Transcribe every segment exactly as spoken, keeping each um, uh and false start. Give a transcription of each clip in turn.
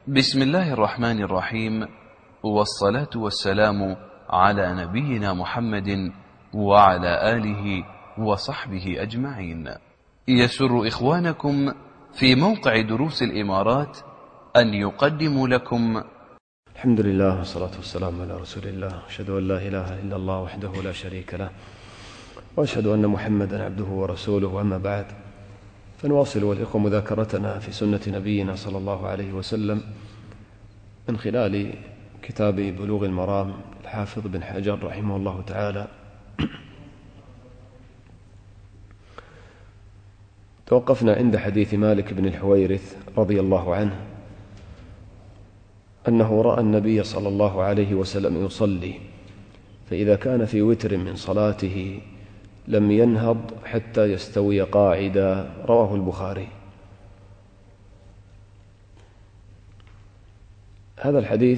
بسم الله الرحمن الرحيم، والصلاة والسلام على نبينا محمد وعلى آله وصحبه أجمعين. يسر إخوانكم في موقع دروس الإمارات أن يقدموا لكم الحمد لله والصلاة والسلام على رسول الله، أشهد أن لا إله إلا الله وحده لا شريك له، وأشهد أن محمدا عبده ورسوله. وأما بعد، فنواصل والإخوة مذاكرتنا في سنة نبينا صلى الله عليه وسلم من خلال كتاب بلوغ المرام الحافظ بن حجر رحمه الله تعالى. توقفنا عند حديث مالك بن الحويرث رضي الله عنه أنه رأى النبي صلى الله عليه وسلم يصلي، فإذا كان في وتر من صلاته لم ينهض حتى يستوي قاعدا، رواه البخاري. هذا الحديث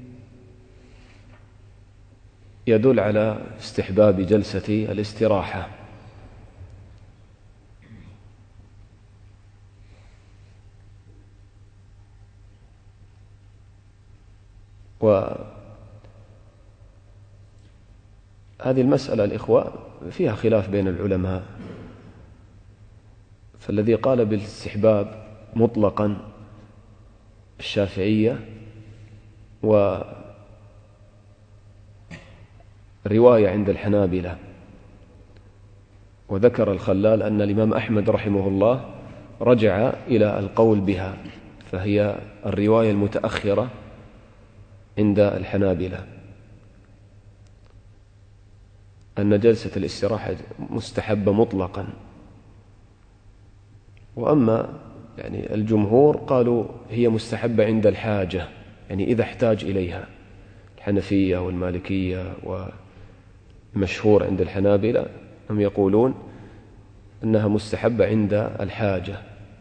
يدل على استحباب جلسة الاستراحة، وهذه المسألة الإخوة فيها خلاف بين العلماء، فالذي قال بالاستحباب مطلقا الشافعية، ورواية عند الحنابلة. وذكر الخلال أن الإمام أحمد رحمه الله رجع إلى القول بها، فهي الرواية المتأخرة عند الحنابلة أن جلسة الاستراحة مستحبة مطلقا. وأما يعني الجمهور قالوا هي مستحبة عند الحاجة، يعني إذا احتاج إليها. الحنفية والمالكية ومشهور عند الحنابلة هم يقولون أنها مستحبة عند الحاجة.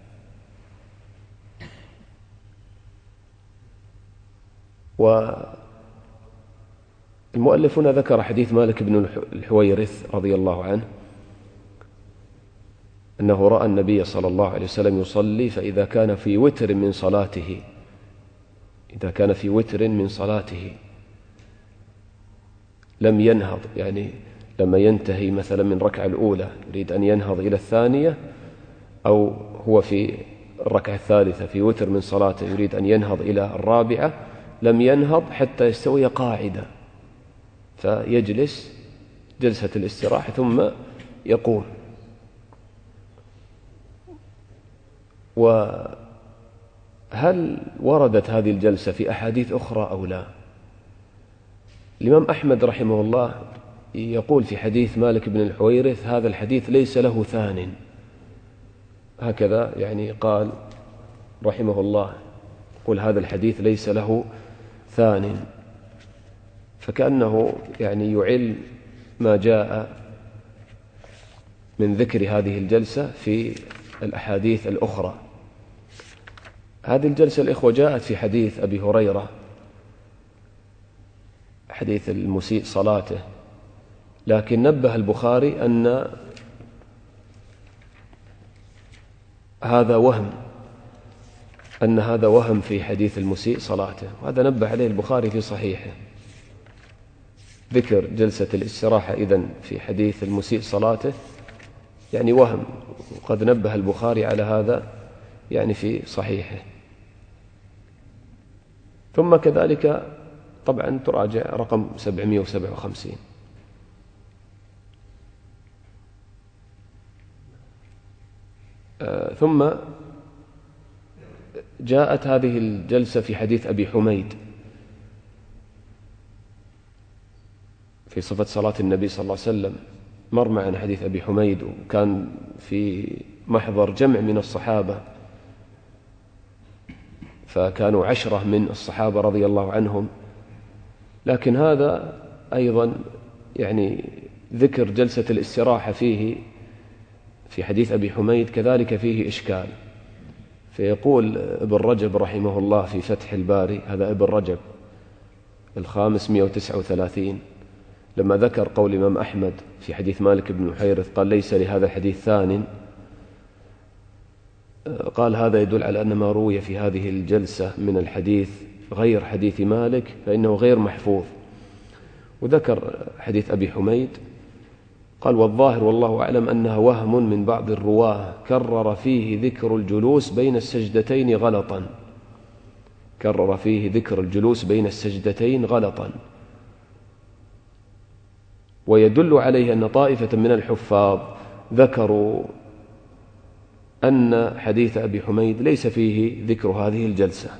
والمؤلف هنا ذكر حديث مالك بن الحويرث رضي الله عنه أنه رأى النبي صلى الله عليه وسلم يصلي، فإذا كان في وتر من صلاته إذا كان في وتر من صلاته لم ينهض، يعني لما ينتهي مثلا من ركعة الأولى يريد أن ينهض إلى الثانية، أو هو في الركعة الثالثة في وتر من صلاته يريد أن ينهض إلى الرابعة، لم ينهض حتى يستوي قاعدا، فيجلس جلسة الاستراحة ثم يقوم. وهل وردت هذه الجلسة في أحاديث أخرى أو لا؟ الإمام أحمد رحمه الله يقول في حديث مالك بن الحويرث هذا الحديث ليس له ثان، هكذا يعني قال رحمه الله، يقول هذا الحديث ليس له ثان، فكأنه يعني يعل ما جاء من ذكر هذه الجلسة في الأحاديث الأخرى. هذه الجلسة الإخوة جاءت في حديث أبي هريرة، حديث المسيء صلاته، لكن نبه البخاري أن هذا وهم أن هذا وهم في حديث المسيء صلاته، وهذا نبه عليه البخاري في صحيحه. ذكر جلسة الاستراحة إذن في حديث المسيء صلاته يعني وهم، وقد نبه البخاري على هذا يعني في صحيحه. ثم كذلك طبعا تراجع رقم سبعمائة وسبعة وخمسين. آه ثم جاءت هذه الجلسة في حديث أبي حميد في صفة صلاة النبي صلى الله عليه وسلم. مر معنا حديث أبي حميد، وكان في محضر جمع من الصحابة، فكانوا عشرة من الصحابة رضي الله عنهم. لكن هذا أيضا يعني ذكر جلسة الاستراحة فيه في حديث أبي حميد كذلك فيه إشكال. فيقول ابن رجب رحمه الله في فتح الباري، هذا ابن رجب الخامس مئة وتسعة وثلاثين، لما ذكر قول الإمام أحمد في حديث مالك بن الحويرث قال ليس لهذا الحديث ثان، قال هذا يدل على أن ما روي في هذه الجلسة من الحديث غير حديث مالك فإنه غير محفوظ. وذكر حديث أبي حميد قال والظاهر والله أعلم أنها وهم من بعض الرواه كرر فيه ذكر الجلوس بين السجدتين غلطا كرر فيه ذكر الجلوس بين السجدتين غلطا ويدل عليه أن طائفة من الحفاظ ذكروا أن حديث أبي حميد ليس فيه ذكر هذه الجلسة،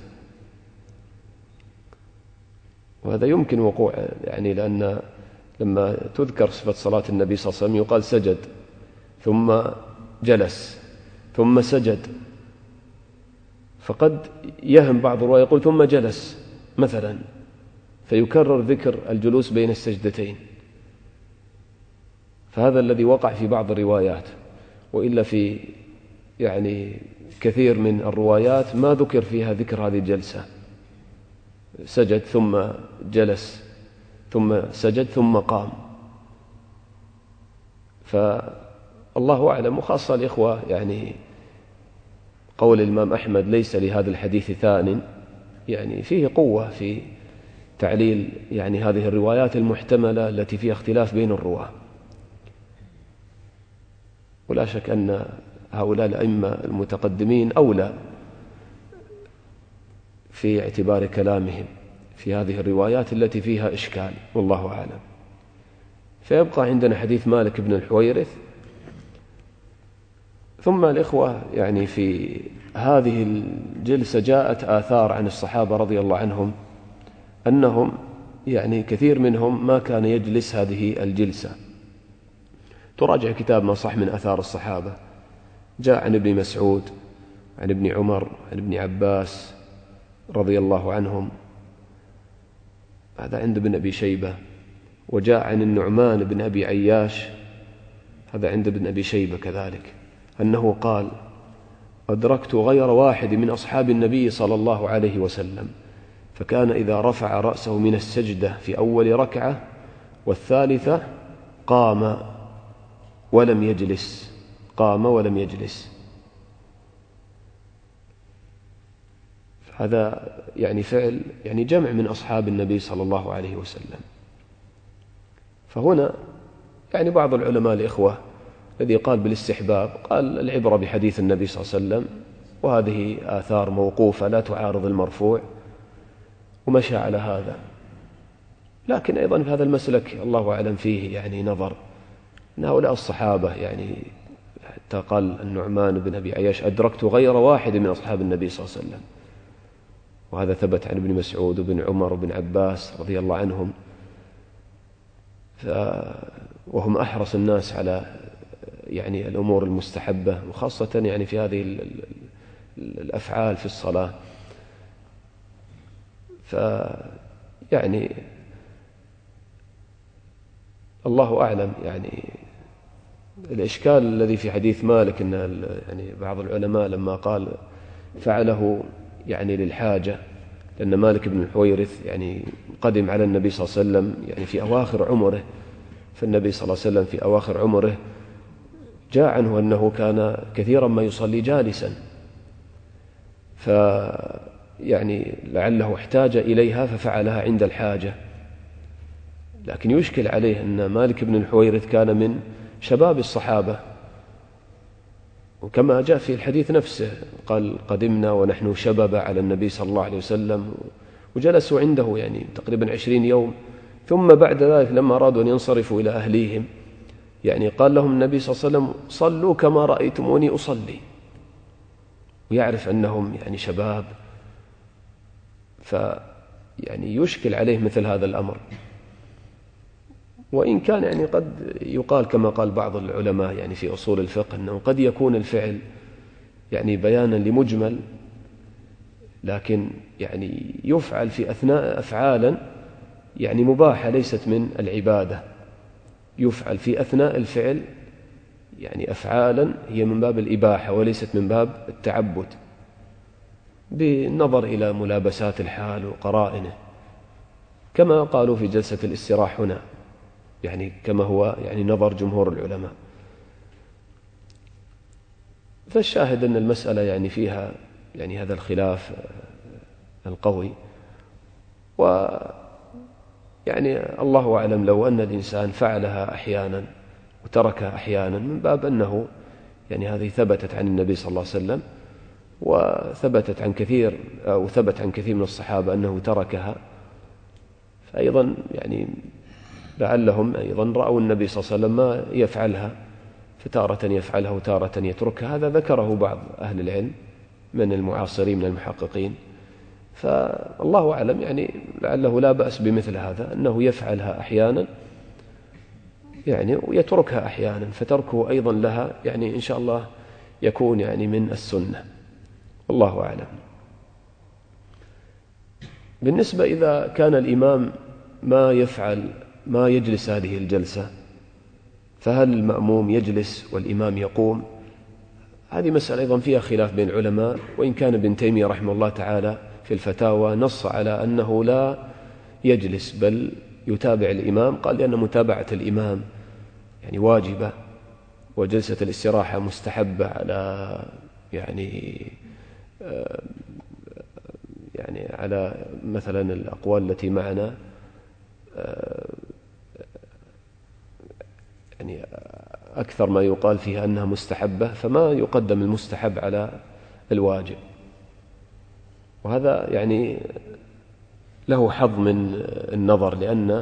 وهذا يمكن وقوع يعني لأن لما تذكر صفة صلاة النبي صلى الله عليه وسلم يقال سجد ثم جلس ثم سجد، فقد يهم بعض الرواة يقول ثم جلس مثلا فيكرر ذكر الجلوس بين السجدتين، فهذا الذي وقع في بعض الروايات، وإلا في يعني كثير من الروايات ما ذكر فيها ذكر هذه الجلسة، سجد ثم جلس ثم سجد ثم قام. فالله أعلم، وخاصة الإخوة يعني قول الإمام أحمد ليس لهذا الحديث ثان يعني فيه قوة في تعليل يعني هذه الروايات المحتملة التي فيها اختلاف بين الرواة. ولا شك أن هؤلاء الأئمة المتقدمين أولى في اعتبار كلامهم في هذه الروايات التي فيها إشكال، والله أعلم. فيبقى عندنا حديث مالك بن الحويرث. ثم الإخوة يعني في هذه الجلسة جاءت آثار عن الصحابة رضي الله عنهم أنهم يعني كثير منهم ما كان يجلس هذه الجلسة. تراجع كتاب ما صح من أثار الصحابة، جاء عن ابن مسعود عن ابن عمر عن ابن عباس رضي الله عنهم، هذا عند ابن أبي شيبة. وجاء عن النعمان بن أبي عياش، هذا عند ابن أبي شيبة كذلك، أنه قال أدركت غير واحد من أصحاب النبي صلى الله عليه وسلم فكان إذا رفع رأسه من السجدة في أول ركعة والثالثة قام ولم يجلس قام ولم يجلس. هذا يعني فعل يعني جمع من أصحاب النبي صلى الله عليه وسلم. فهنا يعني بعض العلماء الإخوة الذي قال بالاستحباب قال العبرة بحديث النبي صلى الله عليه وسلم، وهذه آثار موقوفة لا تعارض المرفوع، ومشى على هذا. لكن أيضا في هذا المسلك الله أعلم فيه يعني نظر، أن هؤلاء الصحابة يعني حتى قال النعمان بن أبي عياش أدركت غير واحد من أصحاب النبي صلى الله عليه وسلم، وهذا ثبت عن ابن مسعود وابن عمر وابن عباس رضي الله عنهم، وهم أحرص الناس على يعني الأمور المستحبة، وخاصة يعني في هذه الأفعال في الصلاة. فيعني الله أعلم يعني الإشكال الذي في حديث مالك أن يعني بعض العلماء لما قال فعله يعني للحاجة، لأن مالك بن الحويرث يعني قدم على النبي صلى الله عليه وسلم يعني في أواخر عمره، فالنبي صلى الله عليه وسلم في أواخر عمره جاء عنه أنه كان كثيرا ما يصلي جالسا، فيعني لعله احتاج إليها ففعلها عند الحاجة. لكن يشكل عليه أن مالك بن الحويرث كان من شباب الصحابة، وكما جاء في الحديث نفسه قال قدمنا ونحن شباب على النبي صلى الله عليه وسلم، وجلسوا عنده يعني تقريبا عشرين يوم، ثم بعد ذلك لما أرادوا أن ينصرفوا إلى أهليهم يعني قال لهم النبي صلى الله عليه وسلم صلوا كما رأيتموني أصلي، ويعرف أنهم يعني شباب، فيعني يشكل عليه مثل هذا الأمر. وإن كان يعني قد يقال كما قال بعض العلماء يعني في أصول الفقه أنه قد يكون الفعل يعني بيانا لمجمل، لكن يعني يفعل في أثناء أفعالا يعني مباحة ليست من العبادة، يفعل في أثناء الفعل يعني أفعالا هي من باب الإباحة وليست من باب التعبد، بالنظر إلى ملابسات الحال وقرائنه، كما قالوا في جلسة الاستراحة هنا يعني كما هو يعني نظر جمهور العلماء. فالشاهد أن المسألة يعني فيها يعني هذا الخلاف القوي، ويعني الله أعلم لو أن الإنسان فعلها أحيانا وتركها أحيانا من باب أنه يعني هذه ثبتت عن النبي صلى الله عليه وسلم، وثبتت عن كثير أو ثبت عن كثير من الصحابة أنه تركها، فأيضا يعني لعلهم أيضا رأوا النبي صلى الله عليه وسلم ما يفعلها، فتارة يفعلها وتارة يتركها. هذا ذكره بعض أهل العلم من المعاصرين من المحققين، فالله أعلم يعني لعله لا بأس بمثل هذا، أنه يفعلها أحيانا يعني ويتركها أحيانا، فتركه أيضا لها يعني إن شاء الله يكون يعني من السنة، والله أعلم. بالنسبة إذا كان الإمام ما يفعل ما يجلس هذه الجلسة، فهل المأموم يجلس والإمام يقوم؟ هذه مسألة أيضا فيها خلاف بين العلماء، وإن كان ابن تيمية رحمه الله تعالى في الفتاوى نص على أنه لا يجلس بل يتابع الإمام، قال لأن متابعة الإمام يعني واجبة، وجلسة الاستراحة مستحبة على يعني يعني على مثلا الأقوال التي معنا يعني أكثر ما يقال فيها أنها مستحبة، فما يقدم المستحب على الواجب، وهذا يعني له حظ من النظر، لأن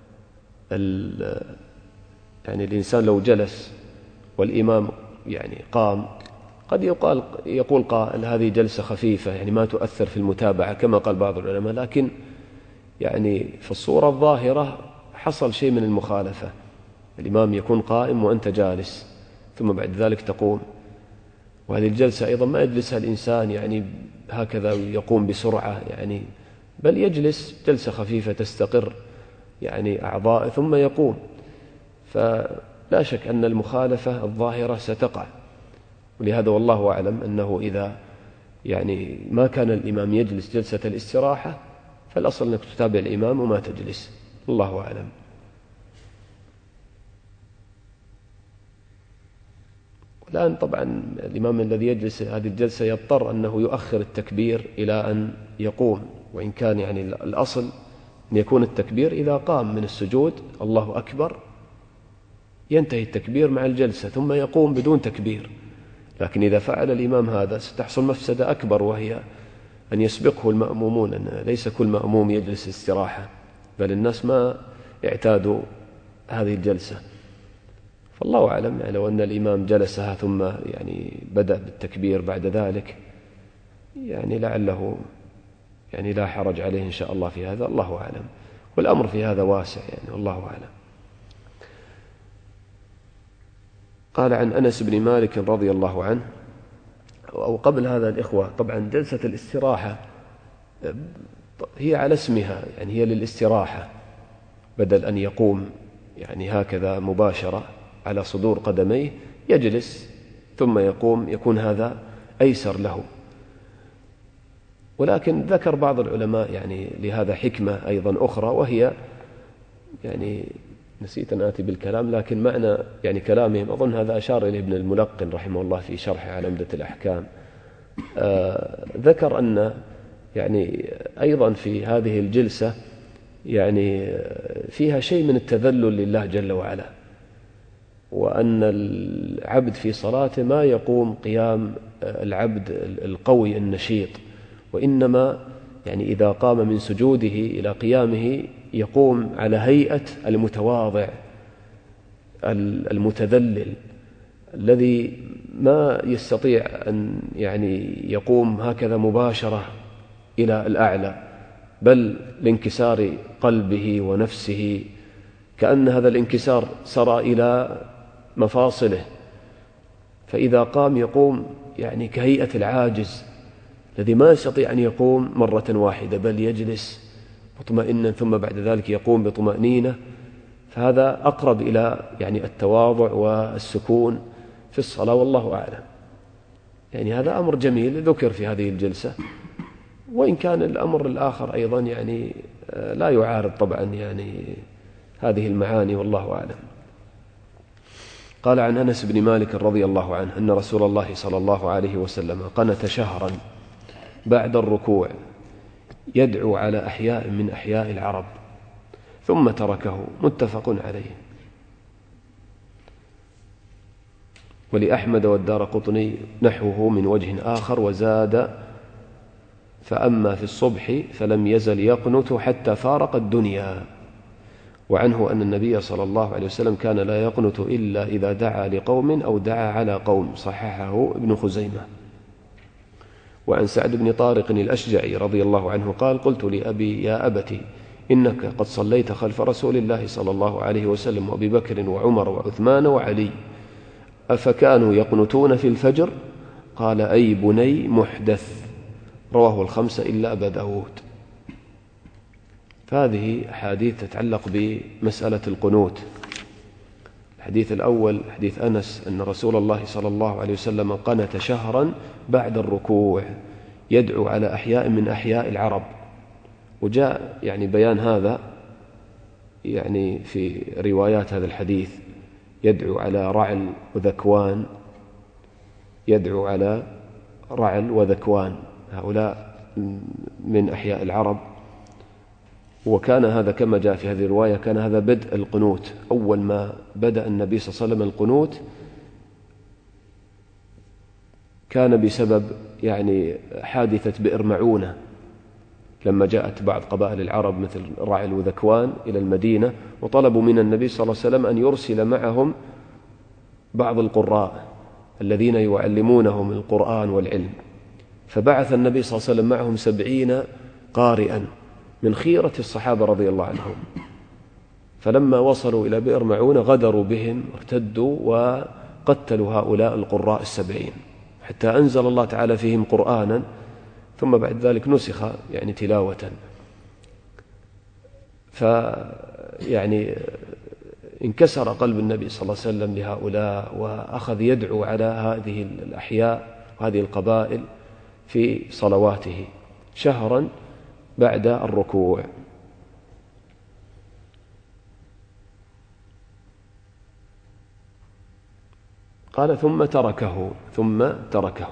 يعني الإنسان لو جلس والإمام يعني قام قد يقال يقول قائل هذه جلسة خفيفة يعني ما تؤثر في المتابعة كما قال بعض العلماء، لكن يعني في الصورة الظاهرة حصل شيء من المخالفة، الإمام يكون قائم وأنت جالس ثم بعد ذلك تقوم، وهذه الجلسة أيضا ما يجلسها الإنسان يعني هكذا يقوم بسرعة يعني، بل يجلس جلسة خفيفة تستقر يعني أعضاء ثم يقوم، فلا شك أن المخالفة الظاهرة ستقع. ولهذا والله أعلم أنه إذا يعني ما كان الإمام يجلس جلسة الاستراحة فالأصل أنك تتابع الإمام وما تجلس، الله أعلم. الآن طبعا الإمام الذي يجلس هذه الجلسة يضطر أنه يؤخر التكبير إلى أن يقوم، وإن كان يعني الأصل أن يكون التكبير إذا قام من السجود الله أكبر ينتهي التكبير مع الجلسة ثم يقوم بدون تكبير، لكن إذا فعل الإمام هذا ستحصل مفسدة أكبر، وهي أن يسبقه المأمومون، أن ليس كل مأموم يجلس استراحة، بل الناس ما اعتادوا هذه الجلسة، فالله أعلم يعني لو أن الإمام جلسها ثم يعني بدأ بالتكبير بعد ذلك يعني لعله يعني لا حرج عليه إن شاء الله في هذا، الله أعلم، والأمر في هذا واسع يعني والله أعلم. قال عن أنس بن مالك رضي الله عنه، أو قبل هذا الإخوة طبعا جلسة الاستراحة هي على اسمها يعني هي للاستراحة، بدل أن يقوم يعني هكذا مباشرة على صدور قدميه يجلس ثم يقوم، يكون هذا أيسر له. ولكن ذكر بعض العلماء يعني لهذا حكمة أيضا أخرى، وهي يعني نسيت أن آتي بالكلام، لكن معنى يعني كلامهم أظن هذا أشار إليه ابن الملقن رحمه الله في شرحه على عمدة الأحكام، آه ذكر أن يعني أيضا في هذه الجلسة يعني فيها شيء من التذلل لله جل وعلا، وأن العبد في صلاته ما يقوم قيام العبد القوي النشيط، وإنما يعني إذا قام من سجوده إلى قيامه يقوم على هيئة المتواضع المتذلل الذي ما يستطيع أن يعني يقوم هكذا مباشرة إلى الأعلى، بل لانكسار قلبه ونفسه، كأن هذا الانكسار سرى إلى مفاصله، فإذا قام يقوم يعني كهيئة العاجز الذي ما يستطيع أن يقوم مرة واحدة، بل يجلس مطمئنا ثم بعد ذلك يقوم بطمأنينة، فهذا أقرب إلى يعني التواضع والسكون في الصلاة، والله أعلم. يعني هذا أمر جميل ذكر في هذه الجلسة، وإن كان الأمر الآخر أيضا يعني لا يعارض طبعا يعني هذه المعاني، والله أعلم. قال عن أنس بن مالك رضي الله عنه أن رسول الله صلى الله عليه وسلم قنت شهرا بعد الركوع يدعو على أحياء من أحياء العرب ثم تركه، متفق عليه. ولأحمد والدارقطني نحوه من وجه آخر وزاد: فأما في الصبح فلم يزل يقنت حتى فارق الدنيا. وعنه أن النبي صلى الله عليه وسلم كان لا يقنت إلا إذا دعا لقوم أو دعا على قوم، صححه ابن خزيمة. وعن سعد بن طارق الأشجعي رضي الله عنه قال: قلت لأبي: يا أبتي، إنك قد صليت خلف رسول الله صلى الله عليه وسلم وأبي بكر وعمر وعثمان وعلي، أفكانوا يقنتون في الفجر؟ قال: أي بني محدث. رواه الخمسة إلا أبا داود. فهذه حديث تتعلق بمسألة القنوت. الحديث الأول حديث أنس أن رسول الله صلى الله عليه وسلم قنت شهرا بعد الركوع يدعو على أحياء من أحياء العرب، وجاء يعني بيان هذا يعني في روايات هذا الحديث: يدعو على رعل وذكوان، يدعو على رعل وذكوان، هؤلاء من أحياء العرب. وكان هذا كما جاء في هذه الرواية كان هذا بدء القنوت، أول ما بدأ النبي صلى الله عليه وسلم القنوت كان بسبب يعني حادثة بئر معونة، لما جاءت بعض قبائل العرب مثل رعل وذكوان إلى المدينة وطلبوا من النبي صلى الله عليه وسلم أن يرسل معهم بعض القراء الذين يعلمونهم القرآن والعلم، فبعث النبي صلى الله عليه وسلم معهم سبعين قارئا من خيرة الصحابة رضي الله عنهم. فلما وصلوا إلى بئر معونة غدروا بهم، ارتدوا وقتلوا هؤلاء القراء السبعين، حتى أنزل الله تعالى فيهم قرآنا ثم بعد ذلك نسخ يعني تلاوة. فيعني انكسر قلب النبي صلى الله عليه وسلم لهؤلاء، وأخذ يدعو على هذه الأحياء وهذه القبائل في صلواته شهرا بعد الركوع. قال: ثم تركه ثم تركه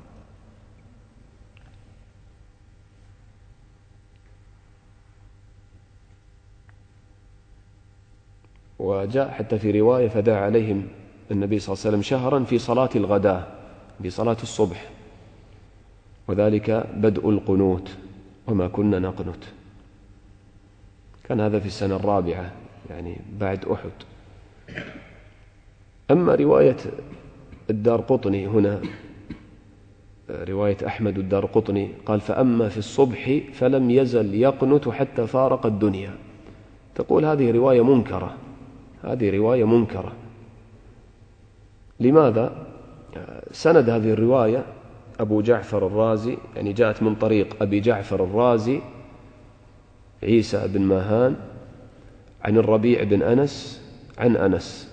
وجاء حتى في رواية: فدعا عليهم النبي صلى الله عليه وسلم شهرا في صلاة الغداء، في صلاة الصبح، وذلك بدء القنوت، وما كنا نقنت. كان هذا في السنة الرابعة يعني بعد أحد. أما رواية الدارقطني هنا، رواية أحمد الدارقطني قال: فأما في الصبح فلم يزل يقنت حتى فارق الدنيا. تقول هذه رواية منكرة، هذه رواية منكرة. لماذا؟ سند هذه الرواية أبو جعفر الرازي، يعني جاءت من طريق أبي جعفر الرازي عيسى بن ماهان عن الربيع بن أنس عن أنس.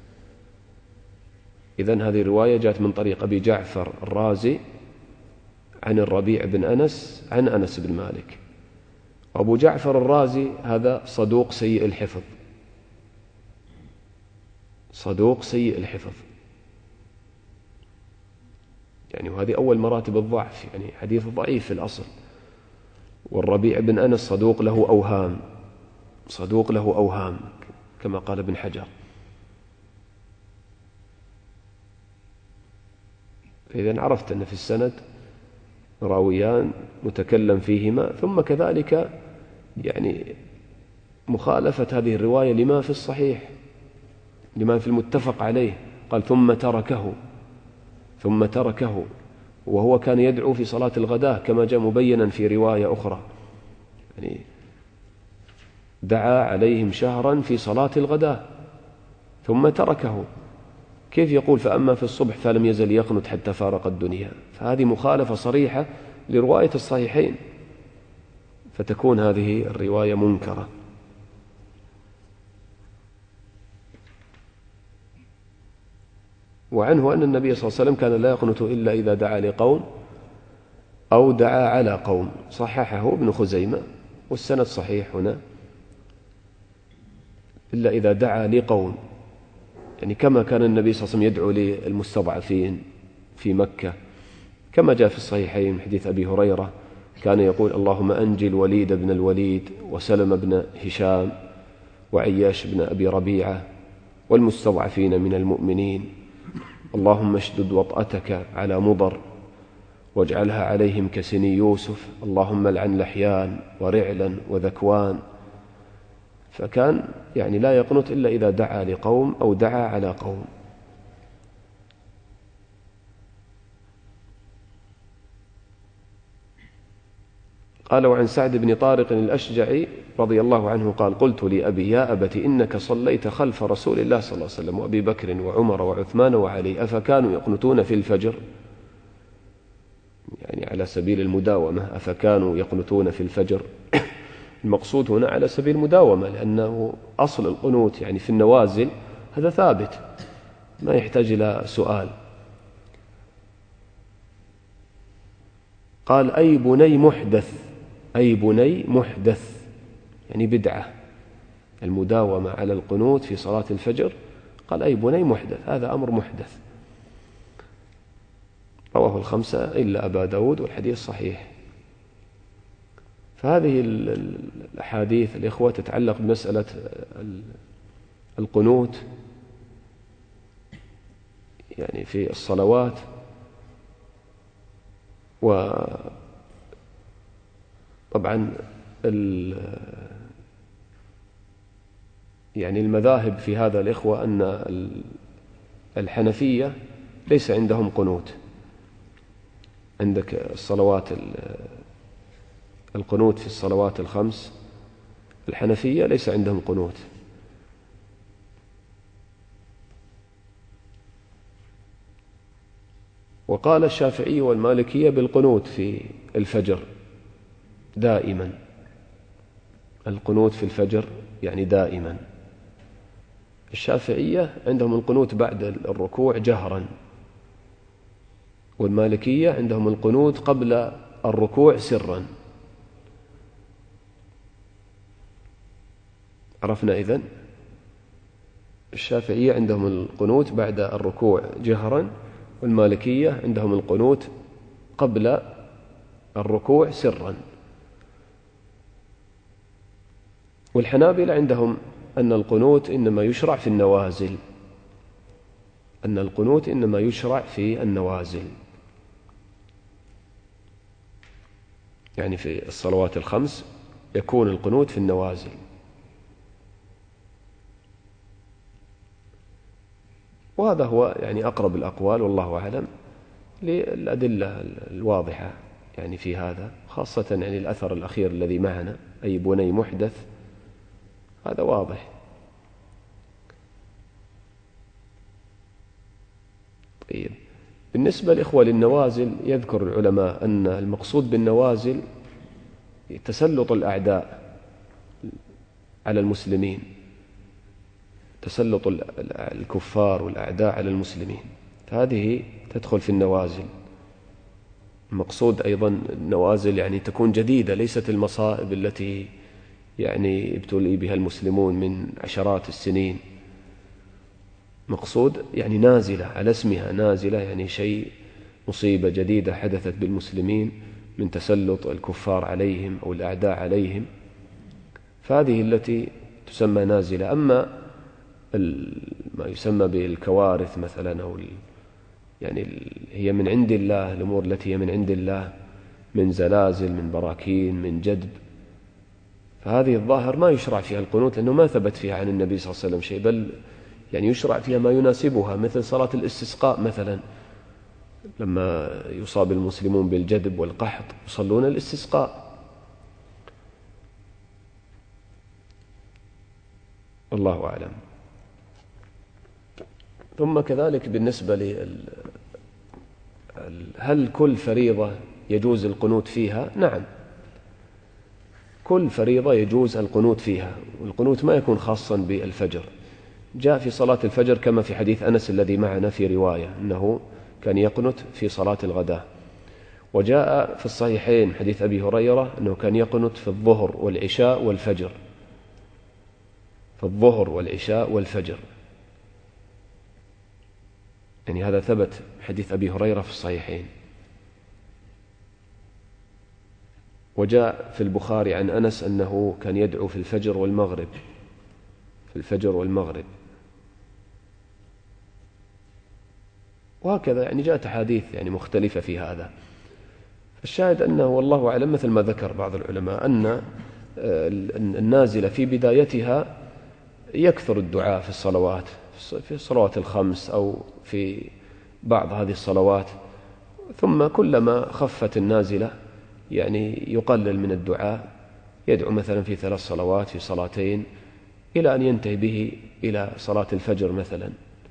إذن هذه الرواية جاءت من طريق أبي جعفر الرازي عن الربيع بن أنس عن أنس بن مالك. أبو جعفر الرازي هذا صدوق سيء الحفظ، صدوق سيء الحفظ يعني، وهذه أول مراتب الضعف، يعني حديث ضعيف في الأصل. والربيع بن أنس صدوق له أوهام، صدوق له أوهام كما قال ابن حجر. فإذا عرفت أن في السند راويان متكلم فيهما، ثم كذلك يعني مخالفة هذه الرواية لما في الصحيح، لما في المتفق عليه. قال: ثم تركه ثم تركه وهو كان يدعو في صلاة الغداء كما جاء مبينا في رواية أخرى، يعني دعا عليهم شهرا في صلاة الغداء ثم تركه. كيف يقول فأما في الصبح فلم يزل يقنت حتى فارق الدنيا؟ فهذه مخالفة صريحة لرواية الصحيحين، فتكون هذه الرواية منكرة. وعنه أن النبي صلى الله عليه وسلم كان لا يقنت إلا إذا دعا لقوم أو دعا على قوم، صححه ابن خزيمة، والسند صحيح هنا، إلا إذا دعا لقوم، يعني كما كان النبي صلى الله عليه وسلم يدعو للمستضعفين في مكة، كما جاء في الصحيحين من حديث أبي هريرة كان يقول اللهم أنجي الوليد بن الوليد وسلم بن هشام وعياش بن أبي ربيعة والمستضعفين من المؤمنين، اللهم اشدد وطأتك على مضر واجعلها عليهم كسني يوسف، اللهم لعن لحيان ورعلا وذكوان. فكان يعني لا يقنط إلا إذا دعا لقوم أو دعا على قوم. قال وعن سعد بن طارق الأشجعي رضي الله عنه قال قلت لأبي يا أبت إنك صليت خلف رسول الله صلى الله عليه وسلم وأبي بكر وعمر وعثمان وعلي أفكانوا يقنتون في الفجر، يعني على سبيل المداومة، أفكانوا يقنتون في الفجر. المقصود هنا على سبيل المداومة، لأنه أصل القنوت يعني في النوازل هذا ثابت ما يحتاج إلى سؤال. قال أي بني محدث، أي بني محدث يعني بدعة، المداومة على القنوت في صلاة الفجر. قال أي بني محدث، هذا أمر محدث. رواه الخمسة إلا أبا داود والحديث صحيح. فهذه الأحاديث الإخوة تتعلق بمسألة القنوت يعني في الصلوات، وطبعا يعني المذاهب في هذا الإخوة أن الحنفية ليس عندهم قنوت. عندك الصلوات القنوت في الصلوات الخمس، الحنفية ليس عندهم قنوت. وقال الشافعي والمالكية بالقنوت في الفجر دائما، القنوت في الفجر يعني دائما. الشافعية عندهم القنوت بعد الركوع جهرا، والمالكية عندهم القنوت قبل الركوع سرا. عرفنا إذن الشافعية عندهم القنوت بعد الركوع جهرا، والمالكية عندهم القنوت قبل الركوع سرا. والحنابلة عندهم أن القنوت إنما يشرع في النوازل، أن القنوت إنما يشرع في النوازل، يعني في الصلوات الخمس يكون القنوت في النوازل. وهذا هو يعني أقرب الأقوال والله أعلم للأدلة الواضحة يعني في هذا، خاصة يعني الأثر الأخير الذي معنا أي بني محدث، هذا واضح. طيب بالنسبة لإخوة للنوازل، يذكر العلماء أن المقصود بالنوازل تسلط الأعداء على المسلمين، تسلط الكفار والأعداء على المسلمين، هذه تدخل في النوازل. المقصود أيضا النوازل يعني تكون جديدة، ليست المصائب التي يعني ابتلي بها المسلمون من عشرات السنين. مقصود يعني نازلة على اسمها، نازلة يعني شيء مصيبة جديدة حدثت بالمسلمين من تسلط الكفار عليهم أو الأعداء عليهم، فهذه التي تسمى نازلة. أما ما يسمى بالكوارث مثلا أو يعني هي من عند الله، الأمور التي هي من عند الله من زلازل، من براكين، من جدب، فهذه الظاهر ما يشرع فيها القنوت، لأنه ما ثبت فيها عن النبي صلى الله عليه وسلم شيء، بل يعني يشرع فيها ما يناسبها، مثل صلاة الاستسقاء مثلا، لما يصاب المسلمون بالجدب والقحط يصلون الاستسقاء. الله أعلم. ثم كذلك بالنسبة لل هل كل فريضة يجوز القنوت فيها؟ نعم، كل فريضة يجوز القنوت فيها، والقنوت ما يكون خاصا بالفجر. جاء في صلاة الفجر كما في حديث أنس الذي معنا في رواية أنه كان يقنت في صلاة الغداء، وجاء في الصحيحين حديث أبي هريرة أنه كان يقنت في الظهر والعشاء والفجر، في الظهر والعشاء والفجر. يعني هذا ثبت حديث أبي هريرة في الصحيحين. وجاء في البخاري عن أنس أنه كان يدعو في الفجر والمغرب في الفجر والمغرب وهكذا، يعني جاءت أحاديث يعني مختلفة في هذا. الشاهد أنه والله أعلم مثل ما ذكر بعض العلماء أن النازلة في بدايتها يكثر الدعاء في الصلوات في الصلوات الخمس أو في بعض هذه الصلوات، ثم كلما خفت النازلة يعني يقلل من الدعاء، يدعو مثلا في ثلاث صلوات في صلاتين إلى أن ينتهي به إلى صلاة الفجر مثلا.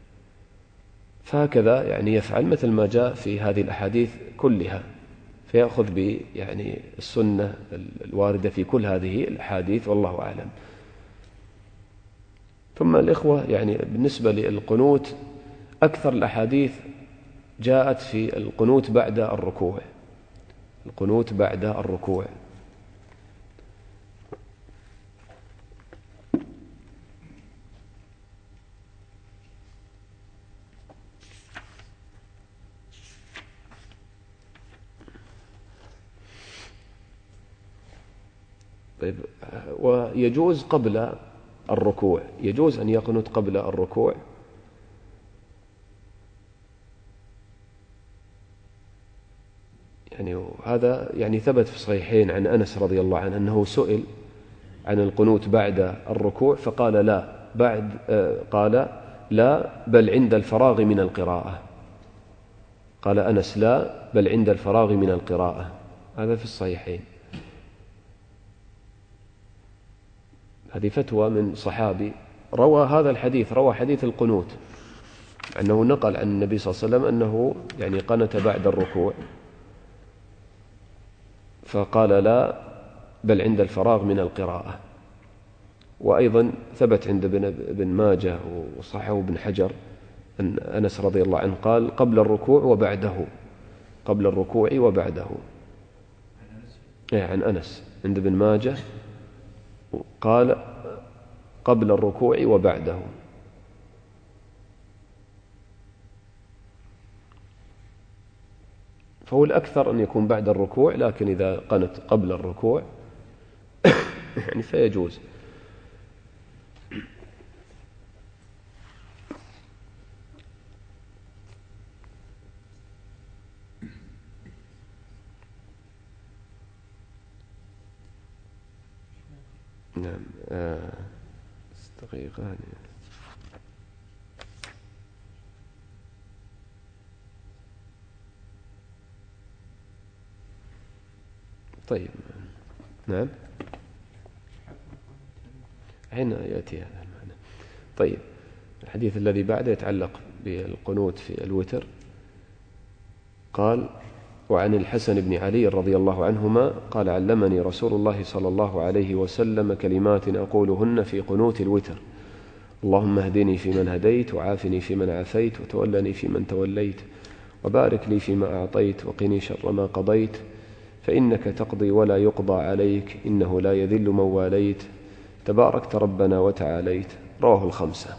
فهكذا يعني يفعل مثل ما جاء في هذه الأحاديث كلها، فيأخذ ب يعني السنة الواردة في كل هذه الأحاديث والله أعلم. ثم الإخوة يعني بالنسبة للقنوت أكثر الأحاديث جاءت في القنوت بعد الركوع القنوت بعد الركوع طيب. ويجوز قبل الركوع، يجوز أن يقنت قبل الركوع، يعني هذا يعني ثبت في الصحيحين عن أنس رضي الله عنه أنه سئل عن القنوت بعد الركوع فقال لا بعد قال لا بل عند الفراغ من القراءة قال أنس لا بل عند الفراغ من القراءة. هذا في الصحيحين. هذه فتوى من صحابي روى هذا الحديث، روى حديث القنوت، أنه نقل عن النبي صلى الله عليه وسلم أنه يعني قنت بعد الركوع فقال لا بل عند الفراغ من القراءة. وأيضا ثبت عند ابن ماجه وصححه ابن حجر أن أنس رضي الله عنه قال قبل الركوع وبعده قبل الركوع وبعده عن أنس عند ابن ماجه قال قبل الركوع وبعده. فهو الأكثر أن يكون بعد الركوع، لكن إذا قنت قبل الركوع يعني فيجوز. نعم. استغيقان طيب. نعم. حين يأتي هذا المعنى. طيب. الحديث الذي بعده يتعلق بالقنوت في الوتر. قال وعن الحسن بن علي رضي الله عنهما قال علمني رسول الله صلى الله عليه وسلم كلمات أقولهن في قنوت الوتر: اللهم اهدني فيمن هديت، وعافني فيمن عافيت، وتولني فيمن توليت، وبارك لي فيما أعطيت، وقني شر ما قضيت، فإنك تقضي ولا يقضى عليك، إنه لا يذل من واليت، تباركت ربنا وتعاليت. رواه الخمسة.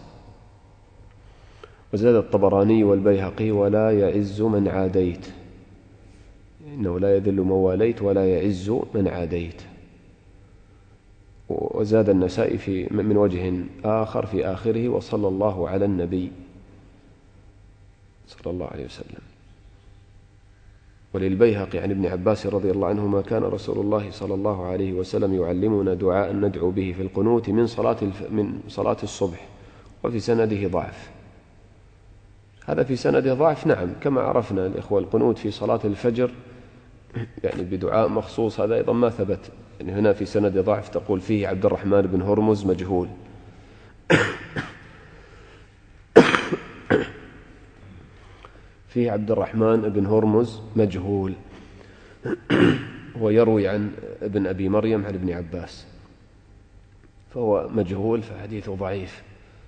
وزاد الطبراني والبيهقي: ولا يعز من عاديت، إنه لا يذل من واليت ولا يعز من عاديت. وزاد النسائي في من وجه آخر في آخره: وصلى الله على النبي صلى الله عليه وسلم. وللبيهقي عن ابن عباس رضي الله عنهما: كان رسول الله صلى الله عليه وسلم يعلمنا دعاء ندعو به في القنوت من صلاة الف... من صلاة الصبح، وفي سنده ضعف. هذا في سنده ضعف، نعم، كما عرفنا الإخوة القنوت في صلاة الفجر يعني بدعاء مخصوص، هذا أيضا ما ثبت. يعني هنا في سند ضعف تقول فيه عبد الرحمن بن هرمز مجهول. فيه عبد الرحمن بن هرمز مجهول ويروي عن ابن أبي مريم عن ابن عباس، فهو مجهول فحديثه ضعيف.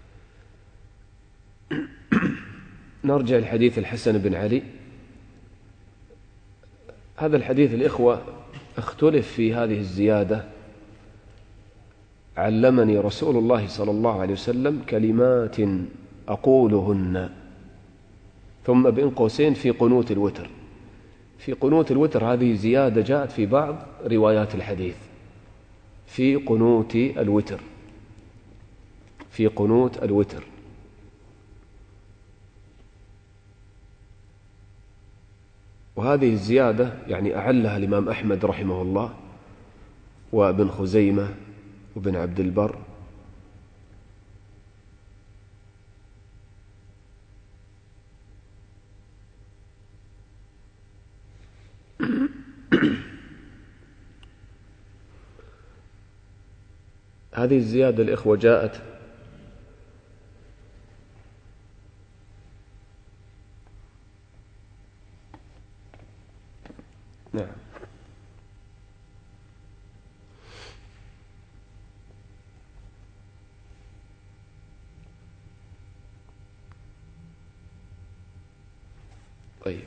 نرجع لحديث الحسن بن علي. هذا الحديث الإخوة اختلف في هذه الزيادة: علمني رسول الله صلى الله عليه وسلم كلمات أقولهن. ثم بين قوسين في قنوت الوتر. في قنوت الوتر هذه زيادة جاءت في بعض روايات الحديث، في قنوت الوتر، في قنوت الوتر. وهذه الزيادة يعني أعلها الإمام أحمد رحمه الله وابن خزيمة وابن عبد البر. هذه الزيادة الإخوة جاءت نعم طيب،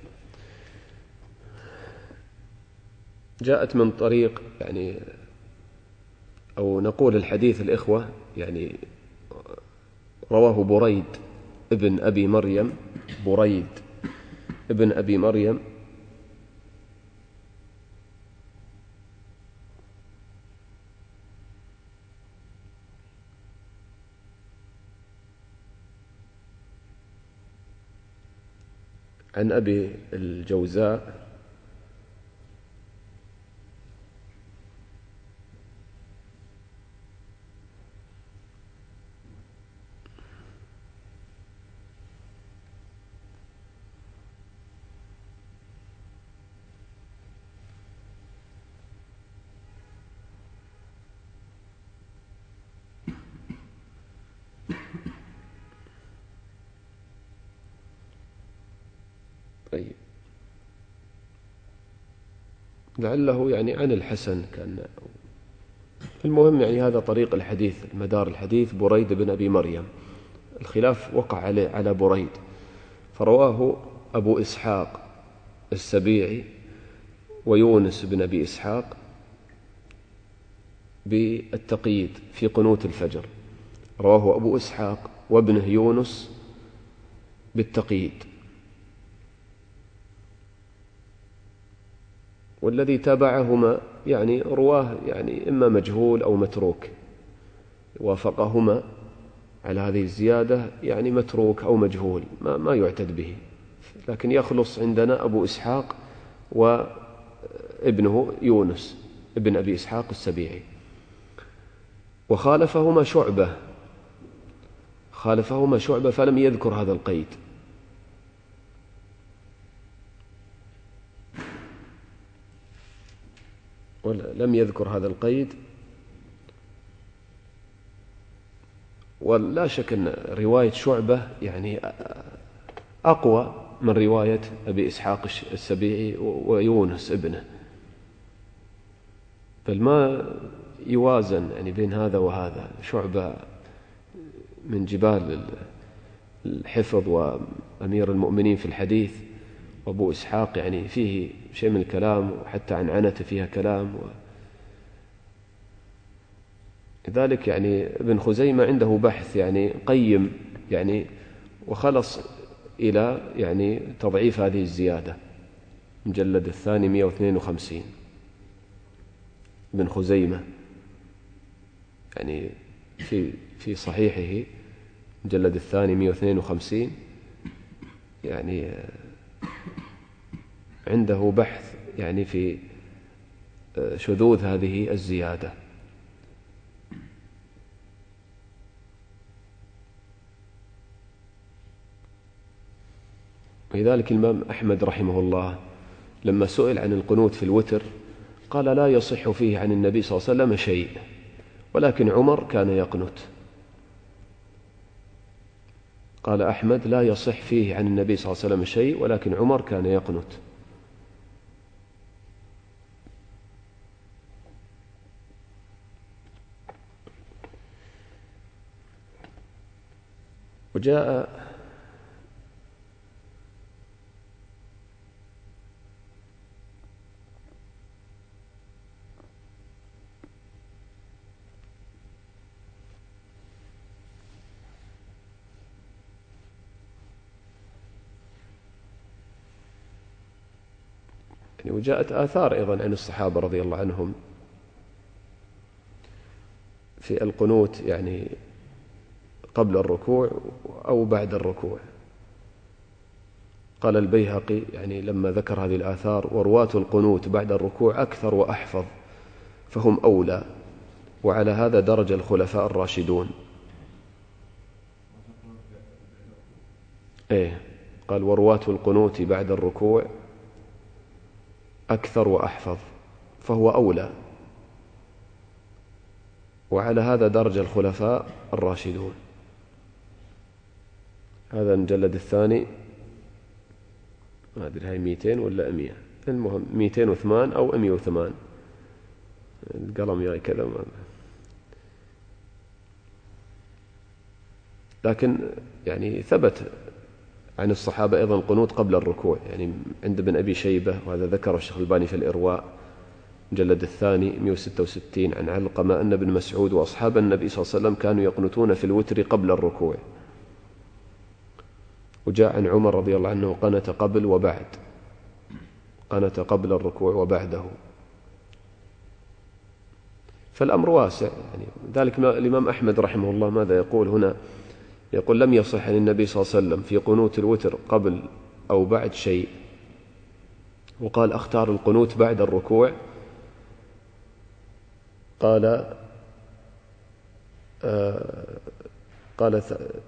جاءت من طريق يعني أو نقول الحديث الإخوة يعني رواه بريد ابن أبي مريم، بريد ابن أبي مريم عن أبي الجوزاء طيب لعله يعني عن الحسن كان. المهم يعني هذا طريق الحديث، المدار الحديث بريد بن أبي مريم، الخلاف وقع عليه على بريد، فرواه أبو إسحاق السبيعي ويونس بن أبي إسحاق بالتقييد في قنوت الفجر، رواه أبو إسحاق وابنه يونس بالتقييد. والذي تابعهما يعني رواه يعني إما مجهول أو متروك، وافقهما على هذه الزيادة يعني متروك أو مجهول ما, ما يعتد به، لكن يخلص عندنا أبو إسحاق وابنه يونس ابن أبي إسحاق السبيعي. وخالفهما شعبة، خالفهما شعبة فلم يذكر هذا القيد، ولم يذكر هذا القيد. ولا شك أن رواية شعبة يعني أقوى من رواية أبي إسحاق السبيعي ويونس ابنه، بل ما يوازن يعني بين هذا وهذا. شعبة من جبال الحفظ وأمير المؤمنين في الحديث، وأبو إسحاق يعني فيه شيء من الكلام، وحتى عن عنته فيها كلام. لذلك يعني ابن خزيمة عنده بحث يعني قيم يعني وخلص إلى يعني تضعيف هذه الزيادة، مجلد الثاني مئة واثنين وخمسين ابن خزيمة يعني في في صحيحه مجلد الثاني مئة واثنين وخمسين يعني عنده بحث يعني في شذوذ هذه الزيادة. ولذلك الإمام أحمد رحمه الله لما سئل عن القنوت في الوتر قال لا يصح فيه عن النبي صلى الله عليه وسلم شيء، ولكن عمر كان يقنت. قال أحمد لا يصح فيه عن النبي صلى الله عليه وسلم شيء، ولكن عمر كان يقنت. وجاء يعني وجاءت آثار أيضا عن الصحابة رضي الله عنهم في القنوت يعني قبل الركوع أو بعد الركوع. قال البيهقي يعني لما ذكر هذه الآثار: ورواة القنوت بعد الركوع أكثر وأحفظ فهم أولى، وعلى هذا درج الخلفاء الراشدون. إيه قال: ورواة القنوت بعد الركوع أكثر وأحفظ فهو أولى، وعلى هذا درج الخلفاء الراشدون. هذا المجلد الثاني، ما أدري هاي مئتين ولا مئة، المهم مئتين وثمان أو مئة وثمان، القلم ياي كذا ما. لكن يعني ثبت عن الصحابة أيضا القنوت قبل الركوع، يعني عند ابن أبي شيبة، وهذا ذكره الشيخ الباني في الإرواء مجلد الثاني مئة وستة وستين عن علقمة أن ابن مسعود وأصحاب النبي صلى الله عليه وسلم كانوا يقنتون في الوتر قبل الركوع. وجاء عن عمر رضي الله عنه قنت قبل وبعد، قنت قبل الركوع وبعده. فالأمر واسع يعني. ذلك الإمام أحمد رحمه الله ماذا يقول هنا؟ يقول: لم يصح عن النبي صلى الله عليه وسلم في قنوت الوتر قبل أو بعد شيء. وقال: أختار القنوت بعد الركوع. قال آه قال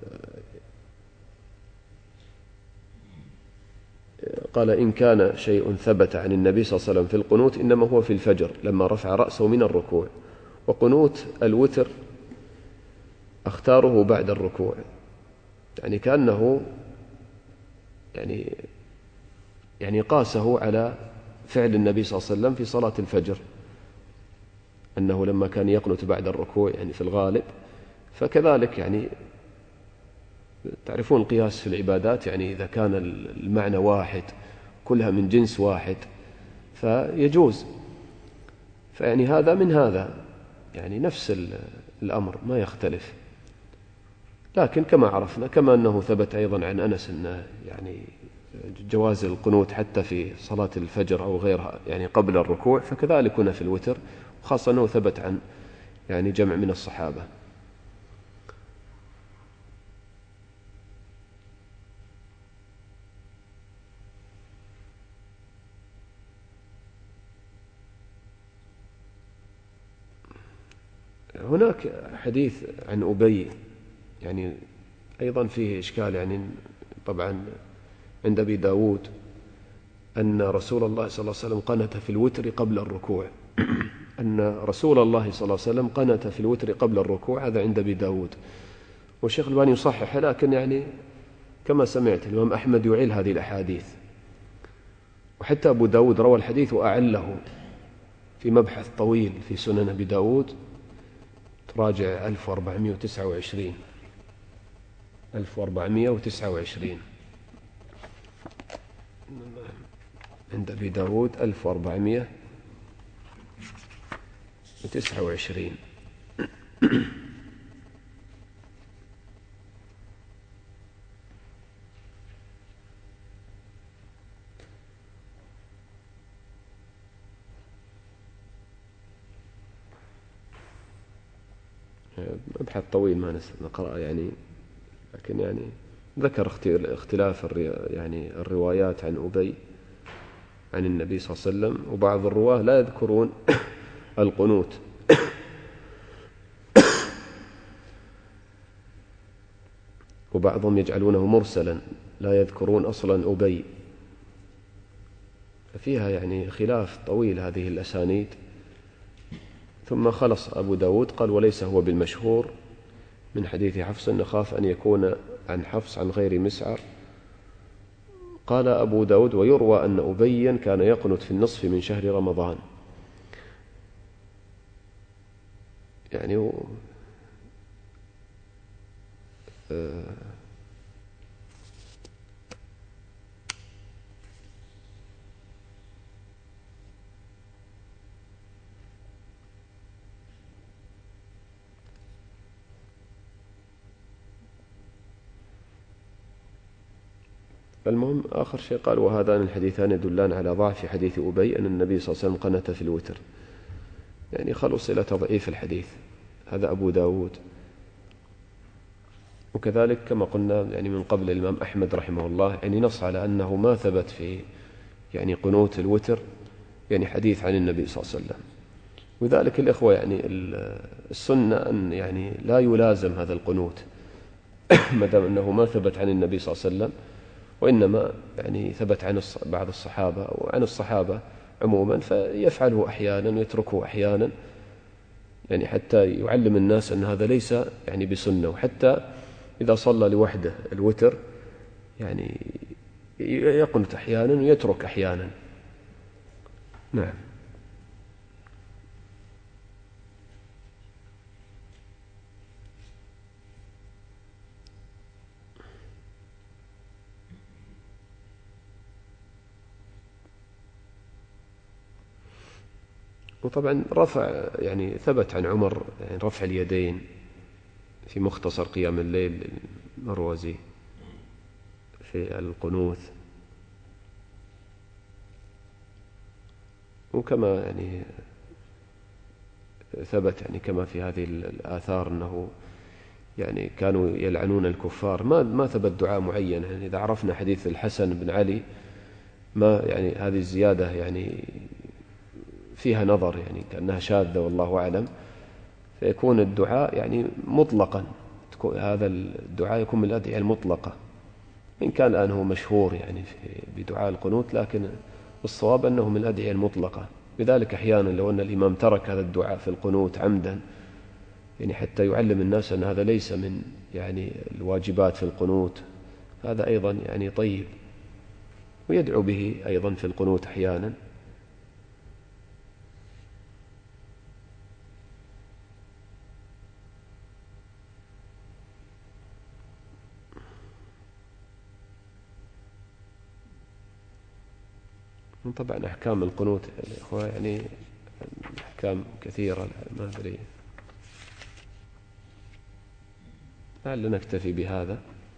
قال إن كان شيء ثبت عن النبي صلى الله عليه وسلم في القنوت إنما هو في الفجر لما رفع رأسه من الركوع، وقنوت الوتر أختاره بعد الركوع. يعني كأنه يعني يعني قاسه على فعل النبي صلى الله عليه وسلم في صلاة الفجر، أنه لما كان يقنت بعد الركوع يعني في الغالب، فكذلك يعني تعرفون القياس في العبادات، يعني إذا كان المعنى واحد كلها من جنس واحد فيجوز. فيعني هذا من هذا يعني نفس الأمر ما يختلف. لكن كما عرفنا، كما أنه ثبت أيضا عن أنس أنه يعني جواز القنوت حتى في صلاة الفجر أو غيرها يعني قبل الركوع، فكذلك هنا في الوتر، وخاصة أنه ثبت عن يعني جمع من الصحابة. هناك حديث عن أبي يعني أيضا فيه إشكال، يعني طبعا عند أبي داود أن رسول الله صلى الله عليه وسلم قنت في الوتر قبل الركوع أن رسول الله صلى الله عليه وسلم قنت في الوتر قبل الركوع، هذا عند أبي داود. والشيخ الباني يصحح، لكن يعني كما سمعت الإمام أحمد يعيل هذه الأحاديث، وحتى أبو داود روى الحديث وأعله في مبحث طويل في سنن أبي داود، تراجع ألف وأربعمائة وتسعة وعشرين ألف وأربعمائة وتسعة وعشرين عند أبي داود ألف وأربعمائة وتسعة وعشرين. مبحث طويل ما نقرأ يعني، لكن يعني ذكر اختلاف يعني الروايات عن أبي عن النبي صلى الله عليه وسلم، وبعض الرواه لا يذكرون القنوت وبعضهم يجعلونه مرسلا لا يذكرون أصلا أبي، ففيها يعني خلاف طويل هذه الأسانيد. ثم خلص أبو داود قال: وليس هو بالمشهور من حديث حفص، نخاف أن يكون عن حفص عن غير مسعر. قال أبو داود: ويروى أن أبيا كان يقنت في النصف من شهر رمضان. يعني و... آه المهم آخر شيء قال: وهذان الحديثان يدلان على ضعف حديث أبي أن النبي صلى الله عليه وسلم قنت في الوتر، يعني خلص إلى تضعيف الحديث. هذا أبو داود. وكذلك كما قلنا يعني من قبل الإمام أحمد رحمه الله يعني نص على أنه ما ثبت في يعني قنوت الوتر يعني حديث عن النبي صلى الله عليه وسلم. وذلك الإخوة يعني السنة أن يعني لا يلازم هذا القنوت ما دام أنه ما ثبت عن النبي صلى الله عليه وسلم، وإنما يعني ثبت عن بعض الصحابة وعن الصحابة عموما، فيفعله أحيانا ويتركه أحيانا، يعني حتى يعلم الناس أن هذا ليس يعني بسنة. وحتى إذا صلى لوحده الوتر يعني يقنت أحيانا ويترك أحيانا. نعم. وطبعا رفع يعني ثبت عن عمر يعني رفع اليدين في مختصر قيام الليل المروزي في القنوت، وكما يعني ثبت يعني كما في هذه الآثار أنه يعني كانوا يلعنون الكفار. ما ما ثبت دعاء معين. يعني إذا عرفنا حديث الحسن بن علي ما يعني هذه الزيادة يعني فيها نظر، يعني كأنها شاذة والله أعلم، فيكون الدعاء يعني مطلقا. هذا الدعاء يكون من الأدعية المطلقة، إن كان الآن هو مشهور يعني بدعاء القنوت، لكن الصواب أنه من الأدعية المطلقة. بذلك أحيانا لو أن الإمام ترك هذا الدعاء في القنوت عمدا يعني حتى يعلم الناس أن هذا ليس من يعني الواجبات في القنوت، هذا أيضا يعني طيب، ويدعو به أيضا في القنوت أحيانا. طبعا أحكام القنوت الإخوة يعني أحكام كثيرة، ما أدري لعل نكتفي بهذا.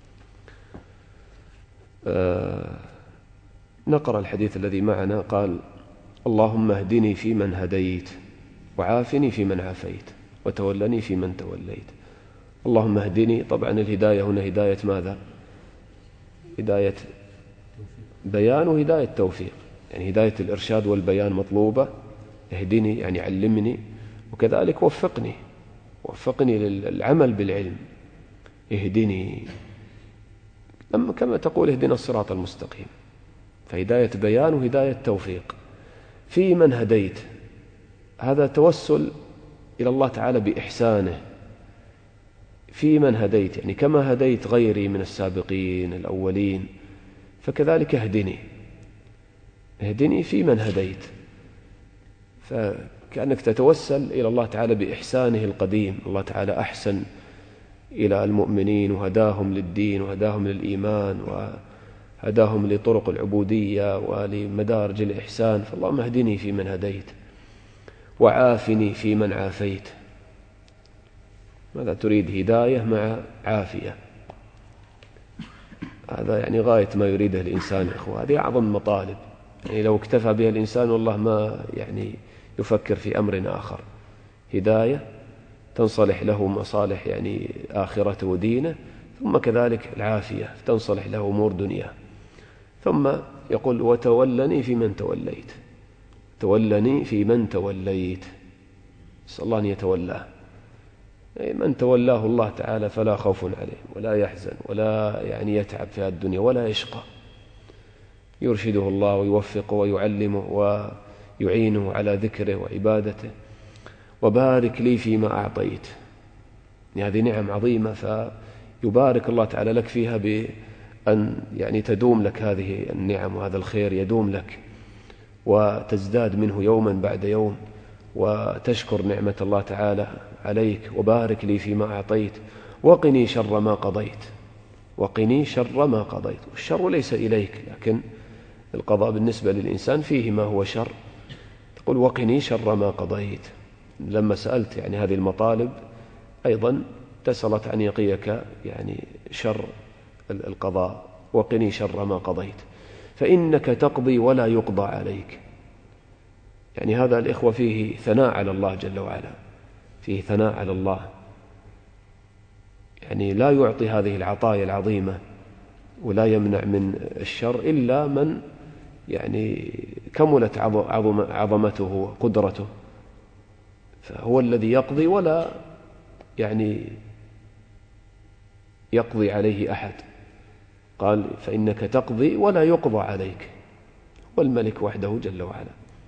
آه نقرأ الحديث الذي معنا. قال: اللهم اهدني فيمن هديت، وعافني فيمن عافيت، وتولني فيمن توليت. اللهم اهدني، طبعا الهداية هنا هداية ماذا؟ هداية بيان وهداية توفيق، يعني هداية الإرشاد والبيان مطلوبة. اهدني يعني علمني، وكذلك وفقني وفقني للعمل بالعلم. اهدني أما كما تقول اهدنا الصراط المستقيم، فهداية بيان وهداية توفيق. في من هديت، هذا توسل إلى الله تعالى بإحسانه. في من هديت يعني كما هديت غيري من السابقين الأولين، فكذلك اهدني اهدني في من هديت. فكأنك تتوسل إلى الله تعالى بإحسانه القديم. الله تعالى أحسن إلى المؤمنين وهداهم للدين وهداهم للإيمان وهداهم لطرق العبودية ولمدارج الإحسان. فاللهم اهدني في من هديت، وعافني في من عافيت. ماذا تريد؟ هداية مع عافية. هذا يعني غاية ما يريده الإنسان يا أخوة. هذه أعظم المطالب، يعني لو اكتفى بها الإنسان والله ما يعني يفكر في أمر آخر. هداية تنصلح له مصالح يعني آخرته ودينه، ثم كذلك العافية تنصلح له أمور دنياه. ثم يقول: وتولني في من توليت. تولني في من توليت، نسأل الله أن يتولاه. من تولاه الله تعالى فلا خوف عليه ولا يحزن ولا يعني يتعب في الدنيا ولا يشقى. يرشده الله ويوفقه ويعلمه ويعينه على ذكره وعبادته. وبارك لي فيما أعطيت، يعني هذه نعم عظيمة، فيبارك الله تعالى لك فيها بأن يعني تدوم لك هذه النعم وهذا الخير يدوم لك وتزداد منه يوما بعد يوم، وتشكر نعمة الله تعالى عليك. وبارك لي فيما أعطيت، وقني شر ما قضيت. وقني شر ما قضيت، والشر ليس إليك، لكن القضاء بالنسبة للإنسان فيه ما هو شر. تقول: وقني شر ما قضيت. لما سألت يعني هذه المطالب أيضا تسألت أن يقيك يعني شر القضاء وقني شر ما قضيت فإنك تقضي ولا يقضى عليك. يعني هذا الإخوة فيه ثناء على الله جل وعلا، فيه ثناء على الله، يعني لا يعطي هذه العطايا العظيمة ولا يمنع من الشر إلا من يعني كملت عظم عظمته وقدرته، فهو الذي يقضي ولا يعني يقضي عليه أحد. قال فإنك تقضي ولا يقضى عليك، والملك وحده جل وعلا.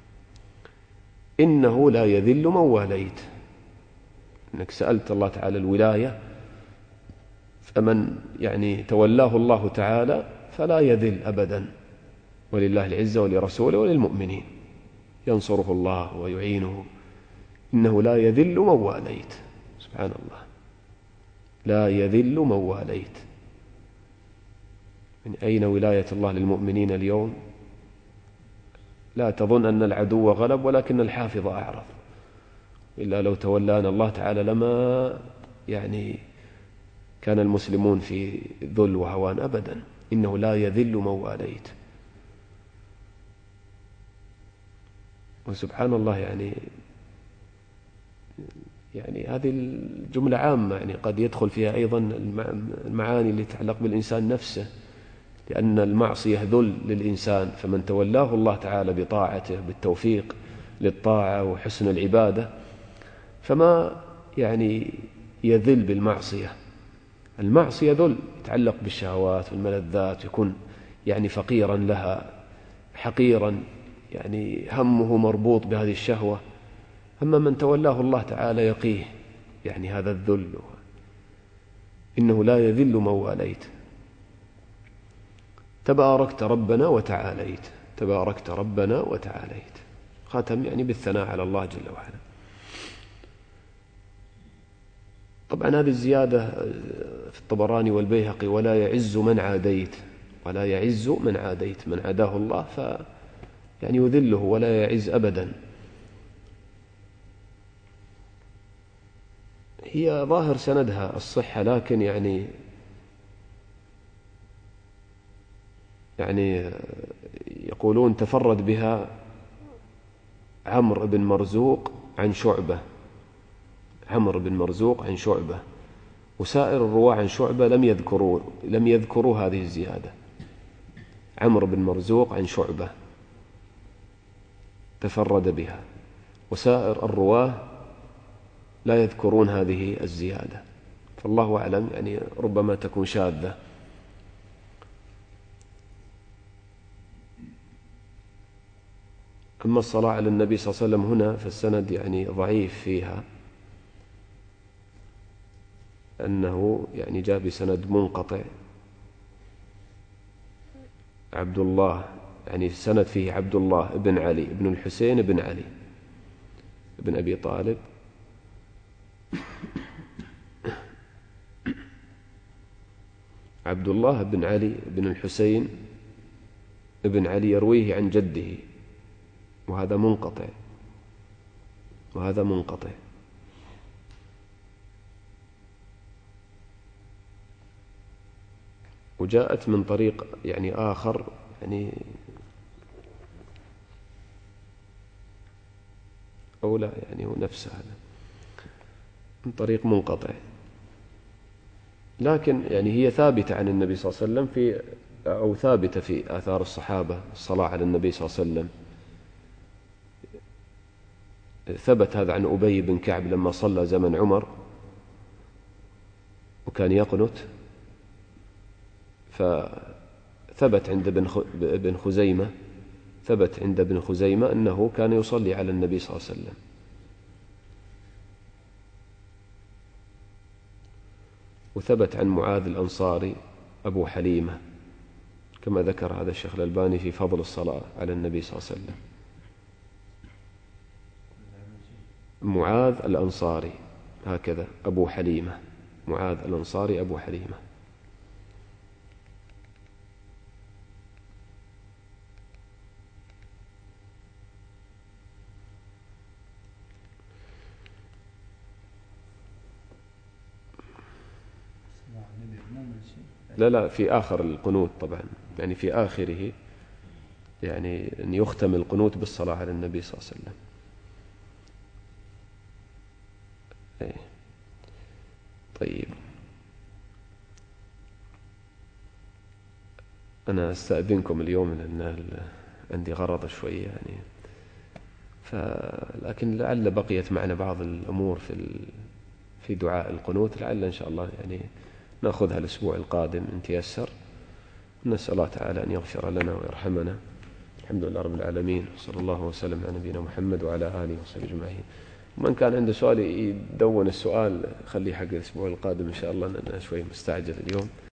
إنه لا يذل من واليت، إنك سألت الله تعالى الولاية، فمن يعني تولاه الله تعالى فلا يذل أبدا، ولله العزة ولرسوله وللمؤمنين، ينصره الله ويعينه. إنه لا يذل من واليت، سبحان الله، لا يذل من واليت. من أين ولاية الله للمؤمنين اليوم؟ لا تظن أن العدو غلب ولكن الحافظ أعرض، إلا لو تولانا الله تعالى لما يعني كان المسلمون في ذل وهوان أبدا. إنه لا يذل من واليت. وسبحان الله، يعني يعني هذه الجملة عامة، يعني قد يدخل فيها أيضا المعاني اللي تتعلق بالإنسان نفسه، لأن المعصية ذل للإنسان، فمن تولاه الله تعالى بطاعته بالتوفيق للطاعة وحسن العبادة فما يعني يذل بالمعصية. المعصية ذل يتعلق بالشهوات والملذات، يكون يعني فقيرا لها حقيرا، يعني همه مربوط بهذه الشهوة. أما من تولاه الله تعالى يقيه يعني هذا الذل. إنه لا يذل من واليت. تباركت ربنا وتعاليت، تباركت ربنا وتعاليت. ختم يعني بالثناء على الله جل وعلا. طبعا هذه الزيادة في الطبراني والبيهقي: ولا يعز من عاديت، ولا يعز من عاديت، من عاداه الله ف يعني يذله ولا يعز أبدا. هي ظاهر سندها الصحة، لكن يعني يعني يقولون تفرد بها عمرو بن مرزوق عن شعبة، عمرو بن مرزوق عن شعبة، وسائر الرواة عن شعبة لم يذكروا لم يذكروا هذه الزيادة. عمرو بن مرزوق عن شعبة تفرد بها، وسائر الرواة لا يذكرون هذه الزيادة، فالله أعلم، يعني ربما تكون شاذة. أما الصلاة على النبي صلى الله عليه وسلم هنا فالسند يعني ضعيف فيها، أنه يعني جاء بسند منقطع. عبد الله يعني السند فيه عبد الله بن علي بن الحسين بن علي بن أبي طالب، عبد الله بن علي بن الحسين بن علي يرويه عن جده، وهذا منقطع، وهذا منقطع. وجاءت من طريق يعني آخر، يعني أو لا يعني هو نفسه هذا من طريق منقطع، لكن يعني هي ثابتة عن النبي صلى الله عليه وسلم في أو ثابتة في آثار الصحابة الصلاة على النبي صلى الله عليه وسلم. ثبت هذا عن أبي بن كعب لما صلى زمن عمر وكان يقنت، فثبت عند ابن خزيمة ثبت عند ابن خزيمة أنه كان يصلي على النبي صلى الله عليه وسلم. وثبت عن معاذ الأنصاري أبو حليمة كما ذكر هذا الشيخ الألباني في فضل الصلاة على النبي صلى الله عليه وسلم. معاذ الأنصاري هكذا أبو حليمة، معاذ الأنصاري أبو حليمة. لا لا في آخر القنوت طبعا، يعني في آخره، يعني أن يختم القنوت بالصلاة على النبي صلى الله عليه وسلم. أي. طيب أنا أستأذنكم اليوم لأن عندي غرض شوية يعني، لكن لعل بقيت معنا بعض الأمور في في دعاء القنوت، لعل إن شاء الله يعني نأخذها الأسبوع القادم إن تيسر. نسأل الله تعالى أن يغفر لنا ويرحمنا. الحمد لله رب العالمين، صلى الله وسلم على نبينا محمد وعلى آله وصحبه أجمعين. ومن كان عنده سؤال يدون السؤال خليه حق الأسبوع القادم إن شاء الله، لأنه شوي مستعجل اليوم.